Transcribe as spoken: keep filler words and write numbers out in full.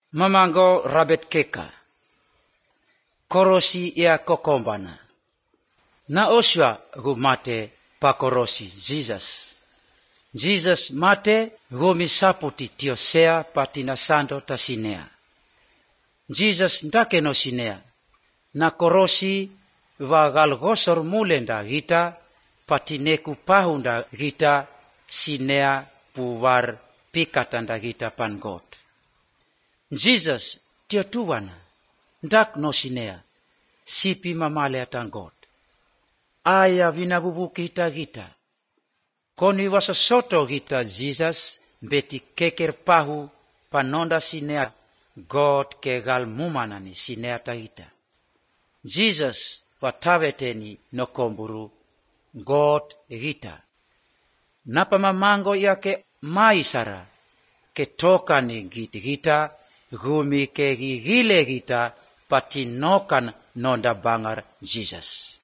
Mamango rabet keka. Korosi ia kokombana. Na oswa gu mate pa korosi Jesus. Jesus mate gu misaputi tiosea patina sando tasinea. Jesus ndake no sinea. Na korosi va galgosor mulenda gita patineku pahunda gita sinea puvar pikatanda gita pangot. Jesus tio tuwana ndak no sinea sipi mamale atangot. Aya vinabubu kita gita. Koni wasosoto gita Jesus beti keker pahu panonda sinea God kegal mumanani sinea tagita. Jesus wataveteni no komburu God gita. Napa mamango yake maisara ketoka ni gita gita gumi ke gile gita patinokan nonda bangar Jesus.